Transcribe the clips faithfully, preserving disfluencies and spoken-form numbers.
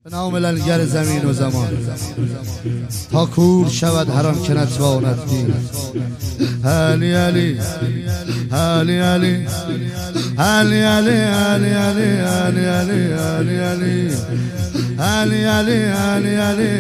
به نام لنگر زمین و زمان تا کور شود هر آن که نتواند دید. علی علی علی علی علی علی علی علی علی علی علی علی علی علی علی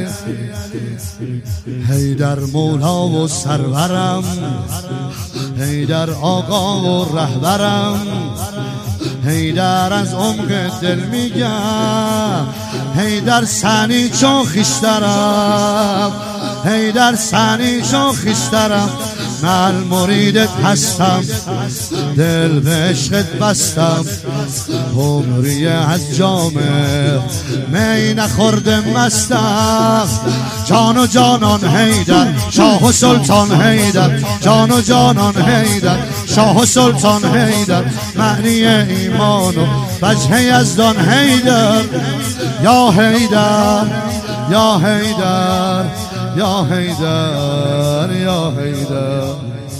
حیدر مولا و سرورم، حیدر آقا و رهبرم، حیدر از عمق دل میگم، حیدر سنی چون خیشترم، حیدر سنی چون خیشترم، من مریدت هستم، دل به عشقت بستم، عمری از جام می نخورده مستم، جان و جانان حیدر شاه و سلطان حیدر، جان و جانان حیدر شاه و سلطان حیدر، معنی ایمان و وجه یزدان حیدر، یا حیدر یا حیدر یا حیدر یا حیدر.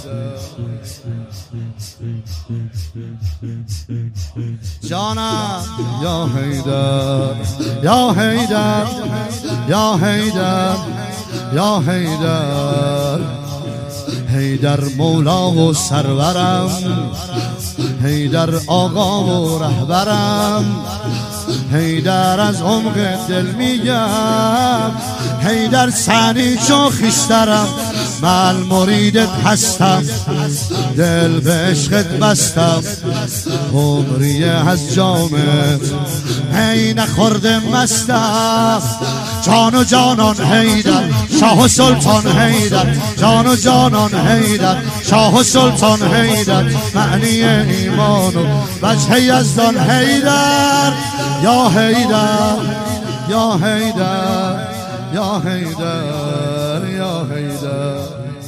جانم یا حیدر یا حیدر یا حیدر یا حیدر، حیدر مولا و سرورم، حیدر آقا و رهبرم، حیدر از عمق دل میگم، حیدر سنی چون خیشترم، من مریدت هستم، دل به عشقت بستم، عمری از جامت هی نخورده مستم، جان و جانان حیدر شاه و سلطان حیدر، جان و جانان حیدر شاه و سلطان حیدر، معنی ایمان و وجه یزدان حیدر، یا حیدر یا حیدر یا حیدر یا حیدر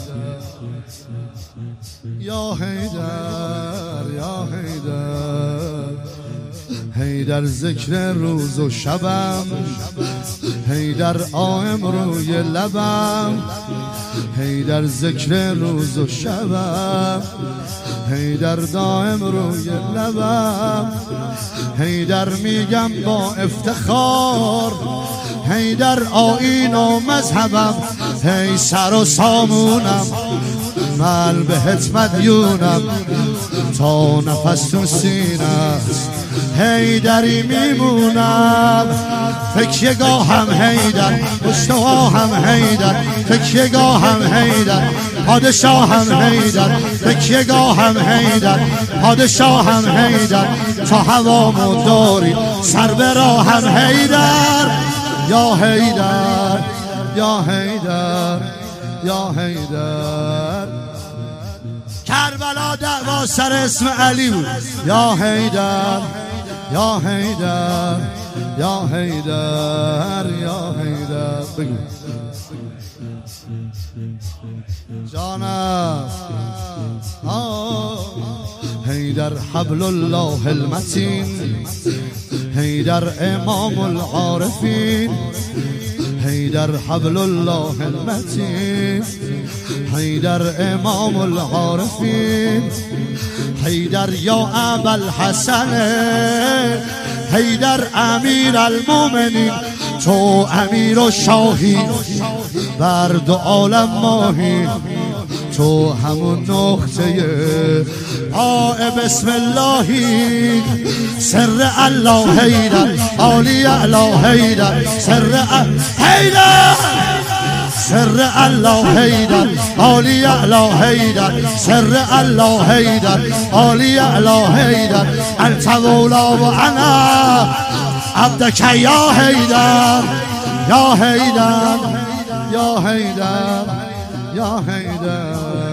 یا حیدر یا حیدر، حیدر ذکر روز و شبم، حیدر آیم روی لبم، حیدر ذکر روز و شبم، حیدر دائم روی لبم، حیدر میگم با افتخار، حیدر آیین و مذهبم، هی سر و سامونم، من بهت مدیونم، تا نفس تو سینه است حیدری میمونم، فکیه گاهم حیدر، مشتاقم حیدر، فکیه گاهم حیدر، پادشاهم حیدر، فکیه گاهم حیدر، پادشاهم حیدر، تا هوامو داری سر به راهم حیدر، یا حیدر یا حیدر یا حیدر. کربلا دعوا سر اسم علی بود، یا حیدر یا حیدر یا حیدر یا حیدر. بگو جانم حیدر حبل الله المتین، حیدر امام العارفین، حیدر حبل الله المتین، حیدر امام العارفین، حیدر یا ابا الحسن، حیدر امیر المومنین، تو امیر و شاهی بر دو عالم ماهی، تو همون نقطه آه بسم اللهی، سر الله حیدر عالی اعلی حیدر، سر حیدر سر الله حیدر عالی اعلی حیدر، سر الله حیدر عالی اعلی حیدر، انت مولا و انا عبدک یا حیدر یا حیدر یا حیدر یا حیدر.